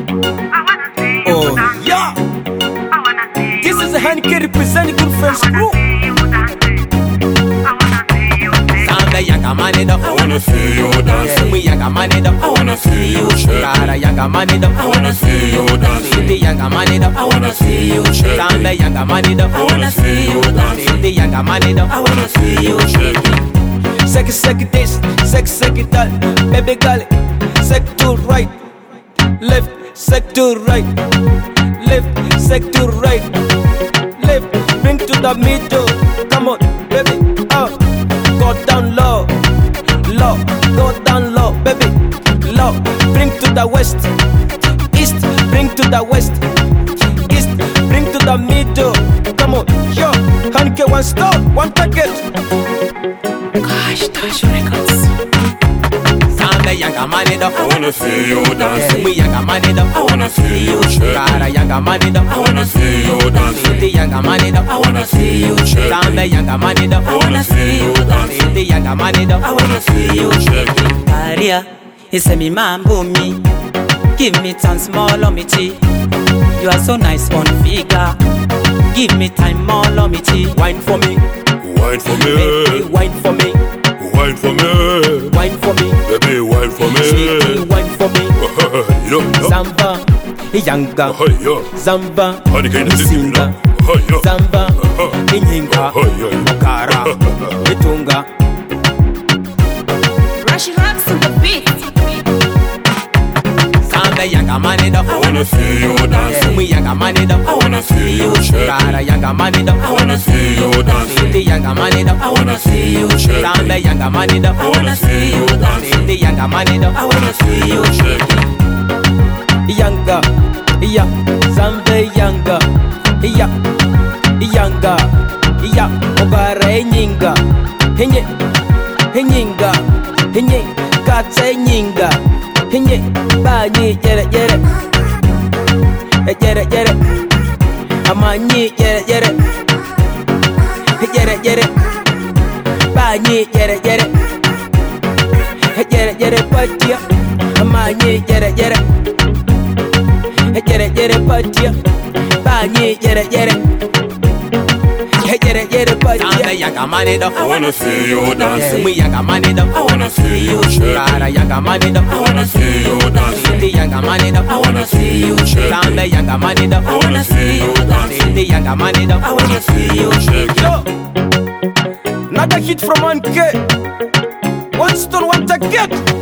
Oh yeah, this is a Heineken representing Good Friends Crew. Samba yanga manida, I wanna see you dance. we yanga manida, I wanna see you shake. Kara yanga manida, I wanna see you dance. Cindy yanga manida, I wanna see you shake. Samba yanga manida, I wanna see you dance. Cindy yanga manida, I wanna see you shake. Seki this, seki that, baby girl, sek to right, left, sek to right, left, sek to right, left, bring to the middle, come on, baby, go down low, go down low, baby, low, bring to the west, east, bring to the west, east, bring to the middle, come on, yo, Heineken one stop, one packet. Gosh, Dash Records. Samba yanga manida, I wanna see you dance. we yanga manida, I wanna see you shake. Kara yanga manida, I wanna see you dance. Cindy yanga manida, I wanna see you shake. Samba yanga manida, I wanna see you dance. Cindy yanga manida, I wanna see you shake. Maria, he say me mambo me. Give me time small on me tea. You are so nice on figure. Give me time more on me tea. wine for me, Wine for baby, me. wine for me, Wine for me. wine for me, Baby, wine for sweetie, me. wine for me, Yo, yo. Samba, yanga, Hey, yo. Samba, Heineken is in Singa, Hey, yo. Samba, Inyinga, Hey, yo. Kara, Itunga. Rush rocks on the beat. Samba yanga manida, I wanna see you dance. we yanga manida, I wanna see you shake. Kara yanga manida, I wanna see you dance. Cindy yanga manida, I wanna see you shake. Samba yanga manida, I wanna see you dance. Cindy yanga manida, I wanna see you shake. Yanga, ya, Samba yanga, ya, yanga, ya, Ogara enyinga, henye, henyinga, henye, katse enyinga, henye, banyi yere yere, yere yere, amanyi yere yere, yere yere, banyi yere yere, yere yere patia, amanyi yere yere. Yere patia, banyi yere yere, yere patia. Samba yanga manida, I wanna see you dance. we yanga manida, I wanna see you shake. Kara yanga manida, I wanna see you dance. Cindy yanga manida, I wanna see you shake. Samba yanga manida, I wanna see you dance. Cindy yanga manida, I wanna see you shake. Yo, another hit from 1K. One stone, one ticket.